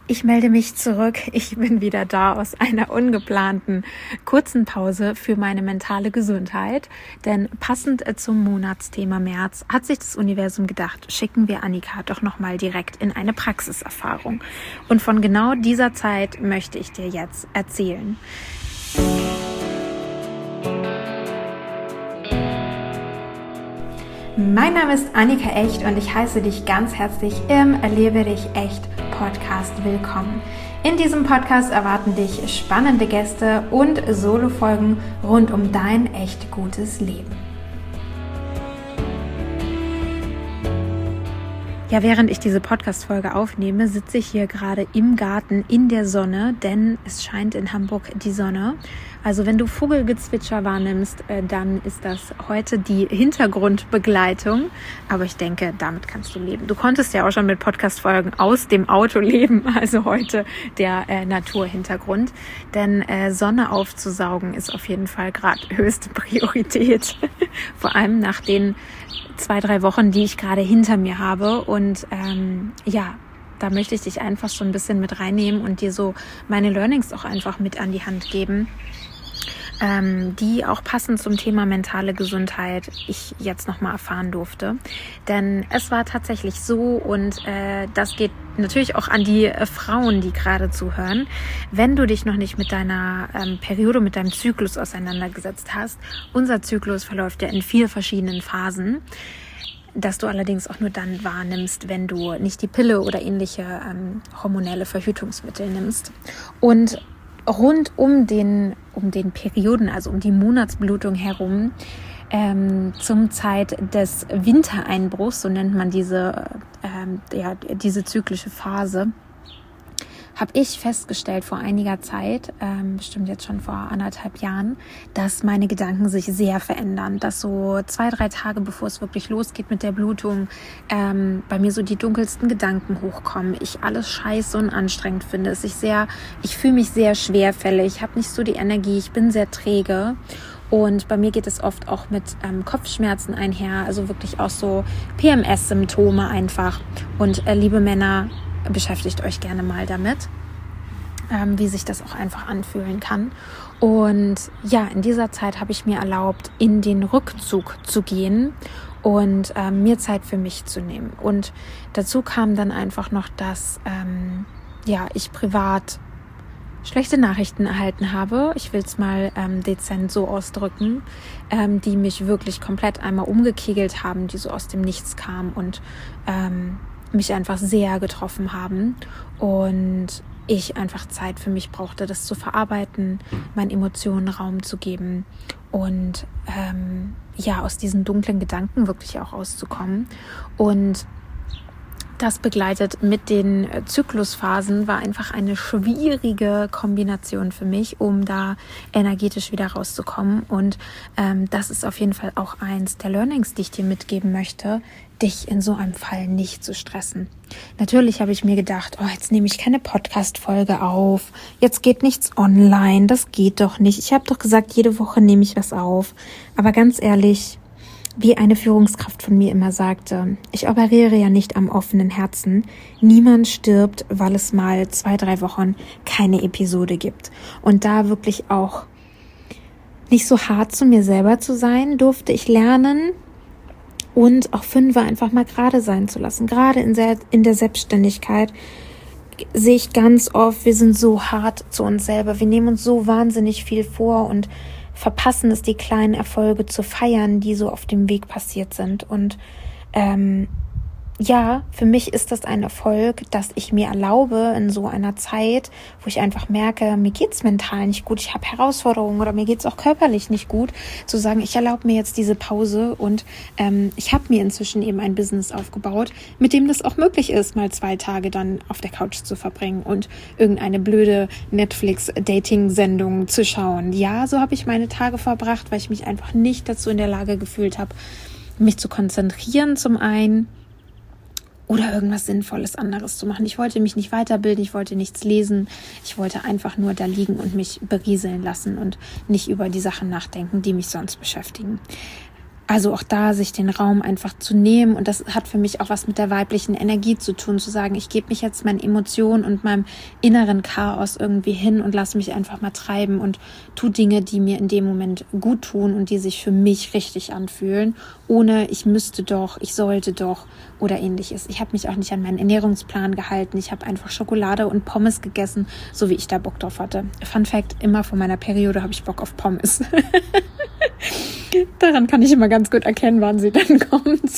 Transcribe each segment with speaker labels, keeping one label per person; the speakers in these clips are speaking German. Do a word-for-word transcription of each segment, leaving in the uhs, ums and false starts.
Speaker 1: Ich melde mich zurück. Ich bin wieder da aus einer ungeplanten kurzen Pause für meine mentale Gesundheit. Denn passend zum Monatsthema März hat sich das Universum gedacht, schicken wir Annika doch nochmal direkt in eine Praxiserfahrung. Und von genau dieser Zeit möchte ich dir jetzt erzählen. Mein Name ist Annika Echt und ich heiße dich ganz herzlich im Erlebe dich echt Podcast willkommen. In diesem Podcast erwarten dich spannende Gäste und Solo-Folgen rund um dein echt gutes Leben. Ja, während ich diese Podcast-Folge aufnehme, sitze ich hier gerade im Garten in der Sonne, denn es scheint in Hamburg die Sonne. Also wenn du Vogelgezwitscher wahrnimmst, dann ist das heute die Hintergrundbegleitung. Aber ich denke, damit kannst du leben. Du konntest ja auch schon mit Podcast-Folgen aus dem Auto leben, also heute der äh, Naturhintergrund. Denn äh, Sonne aufzusaugen ist auf jeden Fall gerade höchste Priorität. Vor allem nach den zwei, drei Wochen, die ich gerade hinter mir habe. Und ähm, ja, da möchte ich dich einfach so ein bisschen mit reinnehmen und dir so meine Learnings auch einfach mit an die Hand geben, ähm, die auch passend zum Thema mentale Gesundheit ich jetzt nochmal erfahren durfte. Denn es war tatsächlich so, und äh, das geht natürlich auch an die äh, Frauen, die gerade zuhören, wenn du dich noch nicht mit deiner ähm, Periode, mit deinem Zyklus auseinandergesetzt hast. Unser Zyklus verläuft ja in vier verschiedenen Phasen, dass du allerdings auch nur dann wahrnimmst, wenn du nicht die Pille oder ähnliche ähm, hormonelle Verhütungsmittel nimmst. Und rund um den, um den Perioden, also um die Monatsblutung herum, ähm, zum Zeit des Wintereinbruchs, so nennt man diese, ähm, ja, diese zyklische Phase, habe ich festgestellt vor einiger Zeit, ähm, bestimmt jetzt schon vor anderthalb Jahren, dass meine Gedanken sich sehr verändern, dass so zwei, drei Tage bevor es wirklich losgeht mit der Blutung, ähm, bei mir so die dunkelsten Gedanken hochkommen, ich alles scheiße und anstrengend finde, es ich sehr, ich fühle mich sehr schwerfällig, ich habe nicht so die Energie, ich bin sehr träge. Und bei mir geht es oft auch mit ähm, Kopfschmerzen einher, also wirklich auch so P M S-Symptome einfach. Und äh, liebe Männer, beschäftigt euch gerne mal damit, ähm, wie sich das auch einfach anfühlen kann. Und ja, in dieser Zeit habe ich mir erlaubt, in den Rückzug zu gehen und ähm, mir Zeit für mich zu nehmen. Und dazu kam dann einfach noch, dass ähm, ja, ich privat schlechte Nachrichten erhalten habe, ich will es mal ähm, dezent so ausdrücken, ähm, die mich wirklich komplett einmal umgekegelt haben, die so aus dem Nichts kamen und ähm, mich einfach sehr getroffen haben und ich einfach Zeit für mich brauchte, das zu verarbeiten, meinen Emotionen Raum zu geben und ähm, ja, aus diesen dunklen Gedanken wirklich auch auszukommen. Und das begleitet mit den Zyklusphasen war einfach eine schwierige Kombination für mich, um da energetisch wieder rauszukommen. Und ähm, das ist auf jeden Fall auch eins der Learnings, die ich dir mitgeben möchte, dich in so einem Fall nicht zu stressen. Natürlich habe ich mir gedacht, oh, jetzt nehme ich keine Podcast-Folge auf, jetzt geht nichts online, das geht doch nicht. Ich habe doch gesagt, jede Woche nehme ich was auf. Aber ganz ehrlich, wie eine Führungskraft von mir immer sagte, ich operiere ja nicht am offenen Herzen. Niemand stirbt, weil es mal zwei, drei Wochen keine Episode gibt. Und da wirklich auch nicht so hart zu mir selber zu sein, durfte ich lernen und auch Fünfer einfach mal gerade sein zu lassen. Gerade in der, in der Selbstständigkeit sehe ich ganz oft, wir sind so hart zu uns selber. Wir nehmen uns so wahnsinnig viel vor und verpassen es, die kleinen Erfolge zu feiern, die so auf dem Weg passiert sind. Und ähm, ja, für mich ist das ein Erfolg, dass ich mir erlaube, in so einer Zeit, wo ich einfach merke, mir geht's mental nicht gut, ich habe Herausforderungen oder mir geht's auch körperlich nicht gut, zu sagen, ich erlaube mir jetzt diese Pause und ähm, ich habe mir inzwischen eben ein Business aufgebaut, mit dem das auch möglich ist, mal zwei Tage dann auf der Couch zu verbringen und irgendeine blöde Netflix-Dating-Sendung zu schauen. Ja, so habe ich meine Tage verbracht, weil ich mich einfach nicht dazu in der Lage gefühlt habe, mich zu konzentrieren zum einen, oder irgendwas Sinnvolles anderes zu machen. Ich wollte mich nicht weiterbilden, ich wollte nichts lesen, ich wollte einfach nur da liegen und mich berieseln lassen und nicht über die Sachen nachdenken, die mich sonst beschäftigen. Also auch da sich den Raum einfach zu nehmen, und das hat für mich auch was mit der weiblichen Energie zu tun, zu sagen, ich gebe mich jetzt meinen Emotionen und meinem inneren Chaos irgendwie hin und lasse mich einfach mal treiben und tue Dinge, die mir in dem Moment gut tun und die sich für mich richtig anfühlen, ohne ich müsste doch, ich sollte doch oder ähnliches. Ich habe mich auch nicht an meinen Ernährungsplan gehalten, ich habe einfach Schokolade und Pommes gegessen, so wie ich da Bock drauf hatte. Fun Fact, immer vor meiner Periode habe ich Bock auf Pommes. Daran kann ich immer ganz gut erkennen, wann sie dann kommt.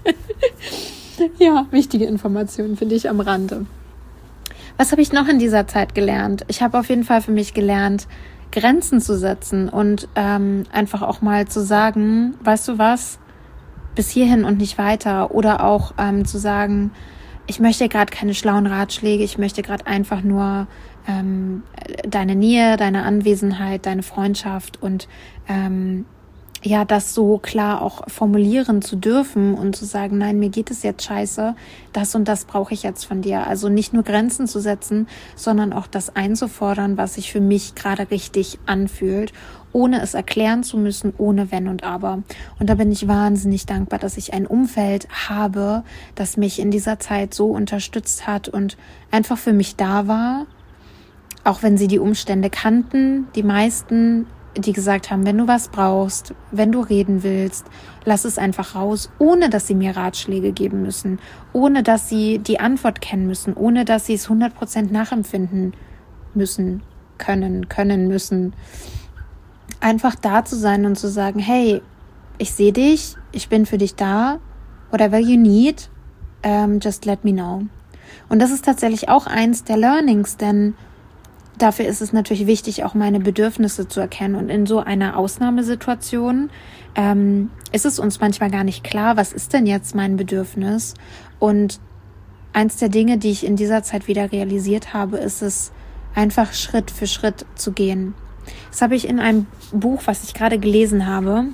Speaker 1: Ja, wichtige Informationen finde ich am Rande. Was habe ich noch in dieser Zeit gelernt? Ich habe auf jeden Fall für mich gelernt, Grenzen zu setzen und ähm, einfach auch mal zu sagen, weißt du was, bis hierhin und nicht weiter. Oder auch ähm, zu sagen, ich möchte gerade keine schlauen Ratschläge, ich möchte gerade einfach nur ähm, deine Nähe, deine Anwesenheit, deine Freundschaft und ähm, ja, das so klar auch formulieren zu dürfen und zu sagen, nein, mir geht es jetzt scheiße, das und das brauche ich jetzt von dir. Also nicht nur Grenzen zu setzen, sondern auch das einzufordern, was sich für mich gerade richtig anfühlt, ohne es erklären zu müssen, ohne Wenn und Aber. Und da bin ich wahnsinnig dankbar, dass ich ein Umfeld habe, das mich in dieser Zeit so unterstützt hat und einfach für mich da war, auch wenn sie die Umstände kannten, die meisten, die gesagt haben, wenn du was brauchst, wenn du reden willst, lass es einfach raus, ohne dass sie mir Ratschläge geben müssen, ohne dass sie die Antwort kennen müssen, ohne dass sie es hundert Prozent nachempfinden müssen, können, können müssen. Einfach da zu sein und zu sagen, hey, ich sehe dich, ich bin für dich da, whatever you need, um, just let me know. Und das ist tatsächlich auch eins der Learnings, denn dafür ist es natürlich wichtig, auch meine Bedürfnisse zu erkennen. Und in so einer Ausnahmesituation ähm, ist es uns manchmal gar nicht klar, was ist denn jetzt mein Bedürfnis? Und eins der Dinge, die ich in dieser Zeit wieder realisiert habe, ist es, einfach Schritt für Schritt zu gehen. Das habe ich in einem Buch, was ich gerade gelesen habe.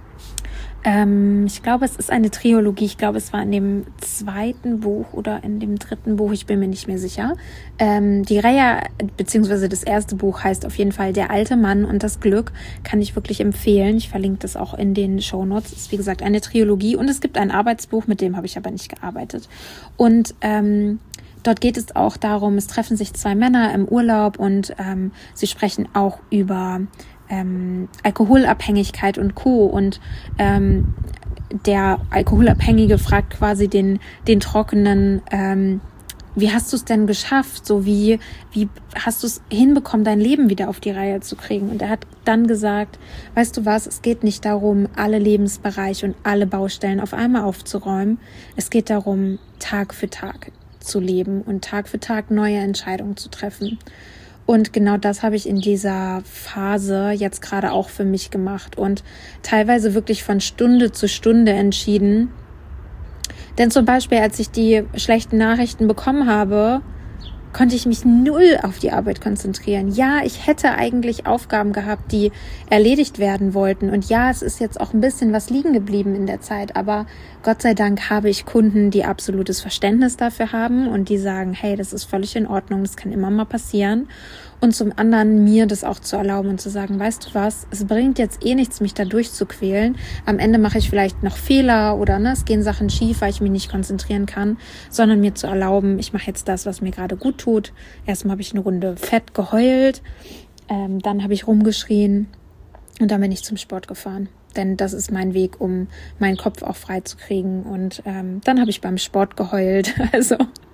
Speaker 1: Ähm, ich glaube, es ist eine Trilogie. Ich glaube, es war in dem zweiten Buch oder in dem dritten Buch. Ich bin mir nicht mehr sicher. Ähm, die Reihe, beziehungsweise das erste Buch heißt auf jeden Fall Der alte Mann und das Glück. Kann ich wirklich empfehlen. Ich verlinke das auch in den Shownotes. Es ist, wie gesagt, eine Trilogie. Und es gibt ein Arbeitsbuch, mit dem habe ich aber nicht gearbeitet. Und ähm, dort geht es auch darum, es treffen sich zwei Männer im Urlaub und ähm, sie sprechen auch über Ähm, Alkoholabhängigkeit und Co. Und ähm, der Alkoholabhängige fragt quasi den, den Trockenen, ähm, wie hast du es denn geschafft? So wie, wie hast du es hinbekommen, dein Leben wieder auf die Reihe zu kriegen? Und er hat dann gesagt, weißt du was, es geht nicht darum, alle Lebensbereiche und alle Baustellen auf einmal aufzuräumen. Es geht darum, Tag für Tag zu leben und Tag für Tag neue Entscheidungen zu treffen. Und genau das habe ich in dieser Phase jetzt gerade auch für mich gemacht und teilweise wirklich von Stunde zu Stunde entschieden. Denn zum Beispiel, als ich die schlechten Nachrichten bekommen habe, konnte ich mich null auf die Arbeit konzentrieren. Ja, ich hätte eigentlich Aufgaben gehabt, die erledigt werden wollten. Und ja, es ist jetzt auch ein bisschen was liegen geblieben in der Zeit. Aber Gott sei Dank habe ich Kunden, die absolutes Verständnis dafür haben und die sagen, hey, das ist völlig in Ordnung, das kann immer mal passieren. Und zum anderen mir das auch zu erlauben und zu sagen, weißt du was, es bringt jetzt eh nichts, mich da durchzuquälen. Am Ende mache ich vielleicht noch Fehler oder ne, es gehen Sachen schief, weil ich mich nicht konzentrieren kann, sondern mir zu erlauben, ich mache jetzt das, was mir gerade gut tut. Erstmal habe ich eine Runde fett geheult, ähm, dann habe ich rumgeschrien und dann bin ich zum Sport gefahren. Denn das ist mein Weg, um meinen Kopf auch frei zu kriegen. Und ähm, dann habe ich beim Sport geheult. Also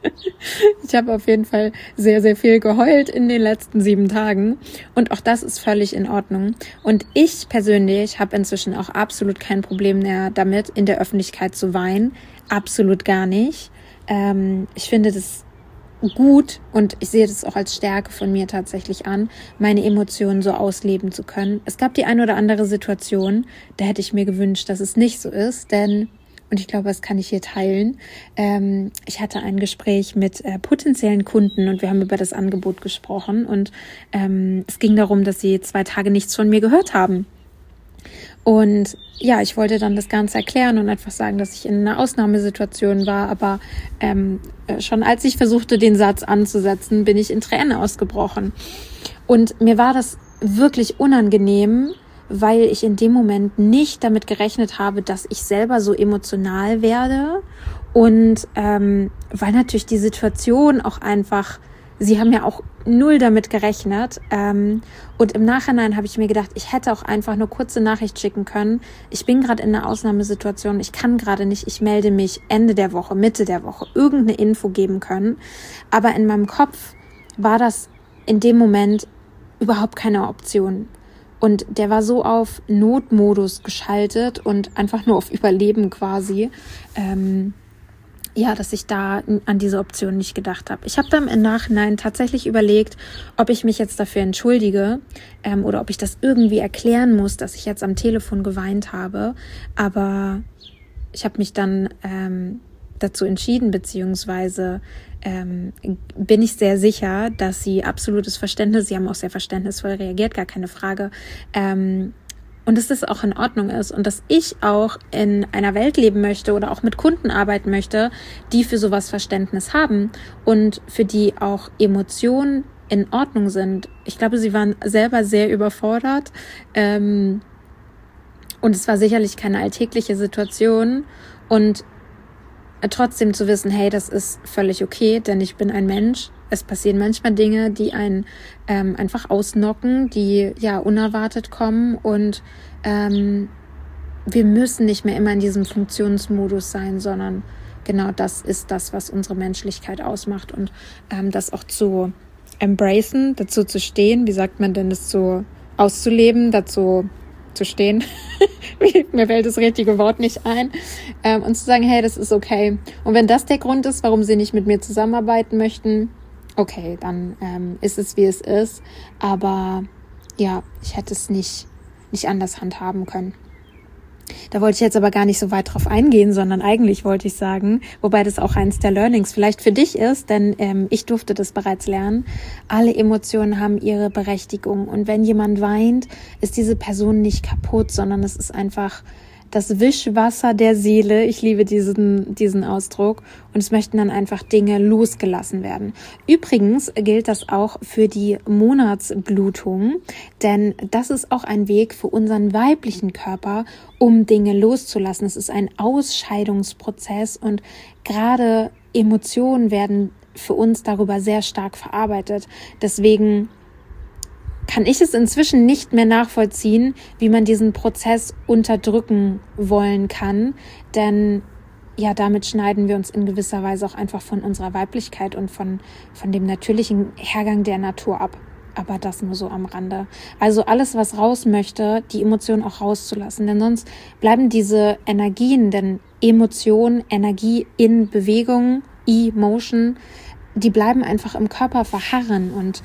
Speaker 1: ich habe auf jeden Fall sehr, sehr viel geheult in den letzten sieben Tagen. Und auch das ist völlig in Ordnung. Und ich persönlich habe inzwischen auch absolut kein Problem mehr damit, in der Öffentlichkeit zu weinen. Absolut gar nicht. Ähm, ich finde das gut und ich sehe das auch als Stärke von mir tatsächlich an, meine Emotionen so ausleben zu können. Es gab die ein oder andere Situation, da hätte ich mir gewünscht, dass es nicht so ist, denn, und ich glaube, das kann ich hier teilen, ähm, ich hatte ein Gespräch mit äh, potenziellen Kunden und wir haben über das Angebot gesprochen und ähm, es ging darum, dass sie zwei Tage nichts von mir gehört haben. Und ja, ich wollte dann das Ganze erklären und einfach sagen, dass ich in einer Ausnahmesituation war, aber ähm, schon als ich versuchte, den Satz anzusetzen, bin ich in Tränen ausgebrochen. Und mir war das wirklich unangenehm, weil ich in dem Moment nicht damit gerechnet habe, dass ich selber so emotional werde und ähm, weil natürlich die Situation auch einfach, sie haben ja auch null damit gerechnet ähm, und im Nachhinein habe ich mir gedacht, ich hätte auch einfach eine kurze Nachricht schicken können. Ich bin gerade in einer Ausnahmesituation, ich kann gerade nicht, ich melde mich Ende der Woche, Mitte der Woche, irgendeine Info geben können. Aber in meinem Kopf war das in dem Moment überhaupt keine Option. Und der war so auf Notmodus geschaltet und einfach nur auf Überleben quasi, ähm, ja, dass ich da an diese Option nicht gedacht habe. Ich habe dann im Nachhinein tatsächlich überlegt, ob ich mich jetzt dafür entschuldige ähm, oder ob ich das irgendwie erklären muss, dass ich jetzt am Telefon geweint habe. Aber ich habe mich dann ähm, dazu entschieden, beziehungsweise ähm, bin ich sehr sicher, dass sie absolutes Verständnis, sie haben auch sehr verständnisvoll reagiert, gar keine Frage, ähm, und dass das auch in Ordnung ist und dass ich auch in einer Welt leben möchte oder auch mit Kunden arbeiten möchte, die für sowas Verständnis haben und für die auch Emotionen in Ordnung sind. Ich glaube, sie waren selber sehr überfordert ähm, und es war sicherlich keine alltägliche Situation und trotzdem zu wissen, hey, das ist völlig okay, denn ich bin ein Mensch. Es passieren manchmal Dinge, die einen ähm, einfach ausnocken, die ja unerwartet kommen und ähm, wir müssen nicht mehr immer in diesem Funktionsmodus sein, sondern genau das ist das, was unsere Menschlichkeit ausmacht und ähm, das auch zu embracen, dazu zu stehen, wie sagt man denn das, so auszuleben, dazu zu stehen, mir fällt das richtige Wort nicht ein, ähm, und zu sagen, hey, das ist okay. Und wenn das der Grund ist, warum sie nicht mit mir zusammenarbeiten möchten, okay, dann ähm, ist es, wie es ist. Aber ja, ich hätte es nicht, nicht anders handhaben können. Da wollte ich jetzt aber gar nicht so weit drauf eingehen, sondern eigentlich wollte ich sagen, wobei das auch eins der Learnings vielleicht für dich ist, denn ähm, ich durfte das bereits lernen. Alle Emotionen haben ihre Berechtigung und wenn jemand weint, ist diese Person nicht kaputt, sondern es ist einfach das Wischwasser der Seele. Ich liebe diesen, diesen Ausdruck und es möchten dann einfach Dinge losgelassen werden. Übrigens gilt das auch für die Monatsblutung, denn das ist auch ein Weg für unseren weiblichen Körper, um Dinge loszulassen. Es ist ein Ausscheidungsprozess und gerade Emotionen werden für uns darüber sehr stark verarbeitet. Deswegen kann ich es inzwischen nicht mehr nachvollziehen, wie man diesen Prozess unterdrücken wollen kann, denn ja, damit schneiden wir uns in gewisser Weise auch einfach von unserer Weiblichkeit und von, von dem natürlichen Hergang der Natur ab. Aber das nur so am Rande. Also alles, was raus möchte, die Emotionen auch rauszulassen, denn sonst bleiben diese Energien, denn Emotion, Energie in Bewegung, E-Motion, die bleiben einfach im Körper verharren und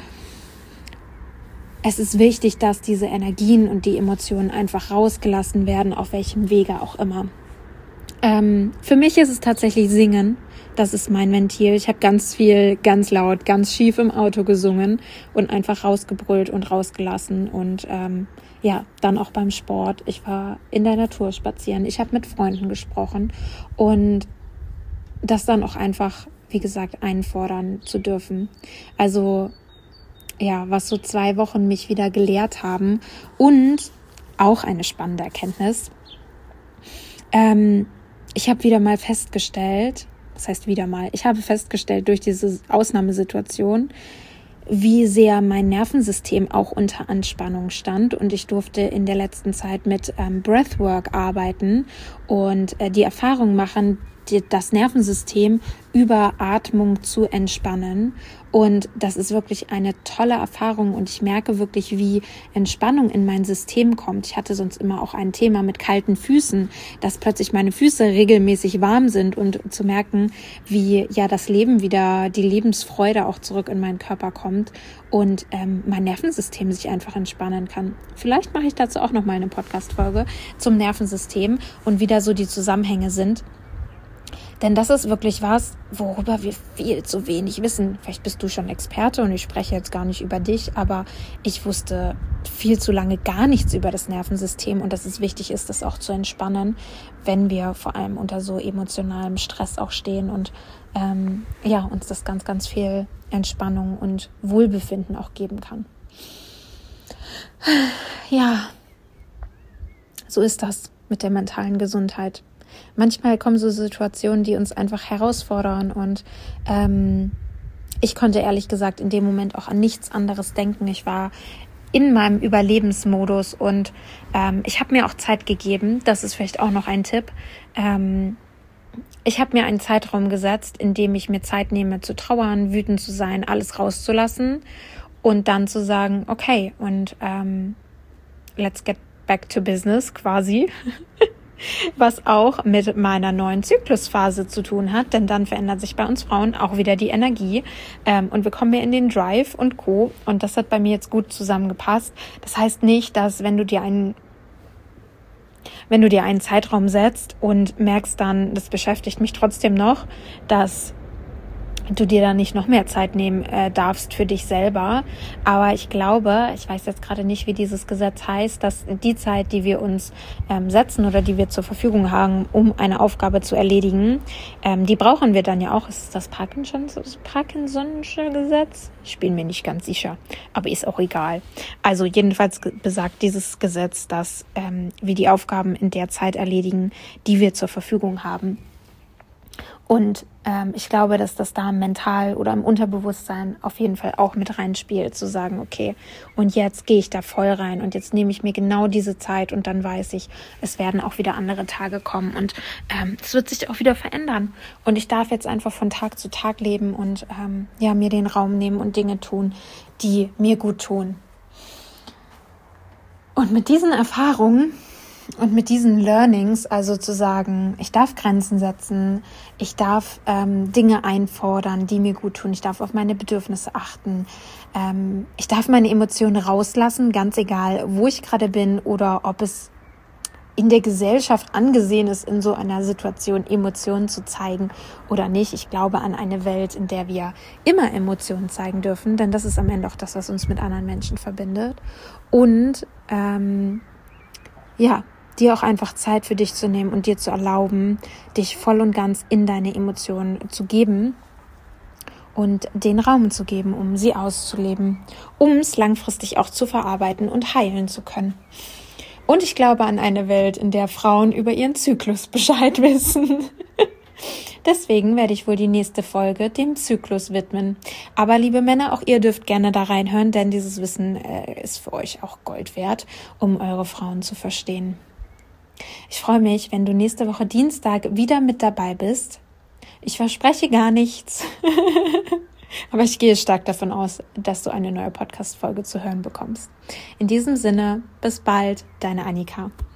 Speaker 1: es ist wichtig, dass diese Energien und die Emotionen einfach rausgelassen werden, auf welchem Wege auch immer. Ähm, für mich ist es tatsächlich Singen. Das ist mein Ventil. Ich habe ganz viel, ganz laut, ganz schief im Auto gesungen und einfach rausgebrüllt und rausgelassen. Und ähm, ja, dann auch beim Sport. Ich war in der Natur spazieren. Ich habe mit Freunden gesprochen und das dann auch einfach, wie gesagt, einfordern zu dürfen. Also ja, was so zwei Wochen mich wieder gelehrt haben und auch eine spannende Erkenntnis. Ähm, ich habe wieder mal festgestellt, das heißt wieder mal, ich habe festgestellt durch diese Ausnahmesituation, wie sehr mein Nervensystem auch unter Anspannung stand und ich durfte in der letzten Zeit mit ähm, Breathwork arbeiten und äh, die Erfahrung machen, die, das Nervensystem über Atmung zu entspannen und das ist wirklich eine tolle Erfahrung und ich merke wirklich, wie Entspannung in mein System kommt. Ich hatte sonst immer auch ein Thema mit kalten Füßen, dass plötzlich meine Füße regelmäßig warm sind und zu merken, wie ja das Leben wieder, die Lebensfreude auch zurück in meinen Körper kommt und ähm, mein Nervensystem sich einfach entspannen kann. Vielleicht mache ich dazu auch noch mal eine Podcast-Folge zum Nervensystem und wie da so die Zusammenhänge sind. Denn das ist wirklich was, worüber wir viel zu wenig wissen. Vielleicht bist du schon Experte und ich spreche jetzt gar nicht über dich, aber ich wusste viel zu lange gar nichts über das Nervensystem und dass es wichtig ist, das auch zu entspannen, wenn wir vor allem unter so emotionalem Stress auch stehen und ähm, ja, uns das ganz, ganz viel Entspannung und Wohlbefinden auch geben kann. Ja, So ist das mit der mentalen Gesundheit. Manchmal kommen so Situationen, die uns einfach herausfordern und ähm, ich konnte ehrlich gesagt in dem Moment auch an nichts anderes denken. Ich war in meinem Überlebensmodus und ähm, ich habe mir auch Zeit gegeben, das ist vielleicht auch noch ein Tipp. Ähm, ich habe mir einen Zeitraum gesetzt, in dem ich mir Zeit nehme zu trauern, wütend zu sein, alles rauszulassen und dann zu sagen, okay, und ähm, let's get back to business quasi. Was auch mit meiner neuen Zyklusphase zu tun hat, denn dann verändert sich bei uns Frauen auch wieder die Energie ähm, und wir kommen mehr in den Drive und Co. Und das hat bei mir jetzt gut zusammengepasst. Das heißt nicht, dass wenn du dir einen wenn du dir einen Zeitraum setzt und merkst dann, das beschäftigt mich trotzdem noch, dass du dir dann nicht noch mehr Zeit nehmen äh, darfst für dich selber. Aber ich glaube, ich weiß jetzt gerade nicht, wie dieses Gesetz heißt, dass die Zeit, die wir uns ähm, setzen oder die wir zur Verfügung haben, um eine Aufgabe zu erledigen, ähm, die brauchen wir dann ja auch. Ist das Parkinson's, das Parkinson'sche Gesetz? Ich bin mir nicht ganz sicher, aber ist auch egal. Also jedenfalls besagt dieses Gesetz, dass ähm, wir die Aufgaben in der Zeit erledigen, die wir zur Verfügung haben. Und ähm, ich glaube, dass das da mental oder im Unterbewusstsein auf jeden Fall auch mit reinspielt, zu sagen, okay, und jetzt gehe ich da voll rein und jetzt nehme ich mir genau diese Zeit und dann weiß ich, es werden auch wieder andere Tage kommen und ähm, es wird sich auch wieder verändern. Und ich darf jetzt einfach von Tag zu Tag leben und ähm, ja, mir den Raum nehmen und Dinge tun, die mir gut tun. Und mit diesen Erfahrungen und mit diesen Learnings, also zu sagen, ich darf Grenzen setzen, ich darf ähm, Dinge einfordern, die mir gut tun, ich darf auf meine Bedürfnisse achten, ähm, ich darf meine Emotionen rauslassen, ganz egal, wo ich gerade bin oder ob es in der Gesellschaft angesehen ist, in so einer Situation Emotionen zu zeigen oder nicht. Ich glaube an eine Welt, in der wir immer Emotionen zeigen dürfen, denn das ist am Ende auch das, was uns mit anderen Menschen verbindet. Und ähm, ja, dir auch einfach Zeit für dich zu nehmen und dir zu erlauben, dich voll und ganz in deine Emotionen zu geben und den Raum zu geben, um sie auszuleben, um es langfristig auch zu verarbeiten und heilen zu können. Und ich glaube an eine Welt, in der Frauen über ihren Zyklus Bescheid wissen. Deswegen werde ich wohl die nächste Folge dem Zyklus widmen. Aber liebe Männer, auch ihr dürft gerne da reinhören, denn dieses Wissen äh, ist für euch auch Gold wert, um eure Frauen zu verstehen. Ich freue mich, wenn du nächste Woche Dienstag wieder mit dabei bist. Ich verspreche gar nichts, aber ich gehe stark davon aus, dass du eine neue Podcast-Folge zu hören bekommst. In diesem Sinne, bis bald, deine Annika.